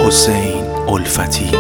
حسین الفتی.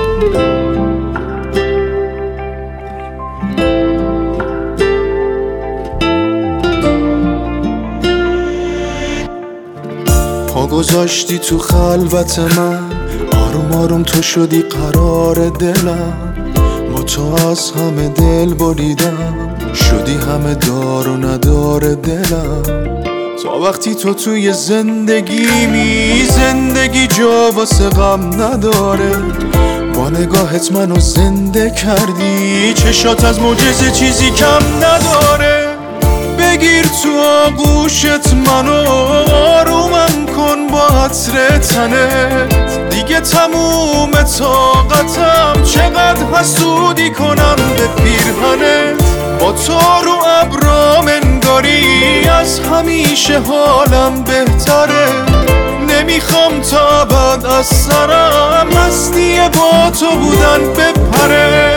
پا گذاشتی تو خلوت من، آروم آروم تو شدی قرار دلم. با تو از همه دل بریدم، شدی همه دار و ندار دلم. تا وقتی تو توی زندگیمی، زندگی جا واسه غم نداره. با نگاهت منو زنده کردی، چشات از معجزه چیزی کم نداره. بگیر تو آغوشت منو، آرومم کن با عطر تنت. دیگه تموم طاقتم، چقدر حسودی کنم به پیرهنت. با تو رو ابرام انگاری، از همیشه حالم بهتره. نمیخوام تا بعد از سرم مستی با تو بودن بپره.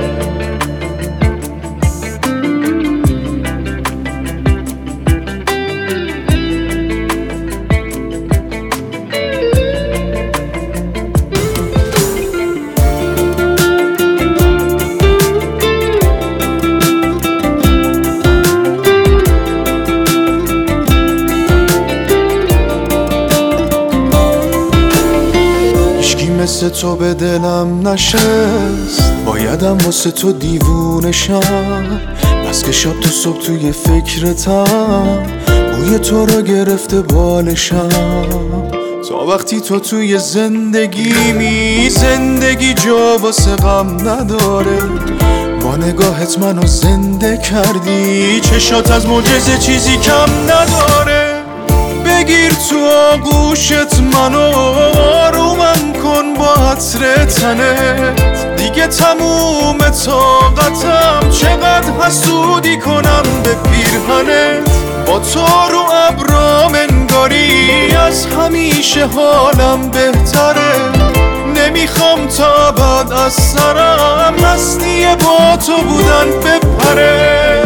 مثل تو به دلم نشست، بایدم واسه تو دیوونه شم. بس که شب تو صبح توی فکرتم، بوی تو رو گرفته بالشم. تا وقتی تو توی زندگیمی، زندگی جا واسه غم نداره. با نگاهت منو زنده کردی، چشات از معجزه چیزی کم نداره. بگیر تو آغوشت منو، آرومم کن با عطر تنت. دیگه تموم طاقتم، چقدر حسودی کنم به پیرهنت. با تو رو ابرام انگاری، از همیشه حالم بهتره. نمیخوام تا بعد از سرم مستی با تو بودن بپره.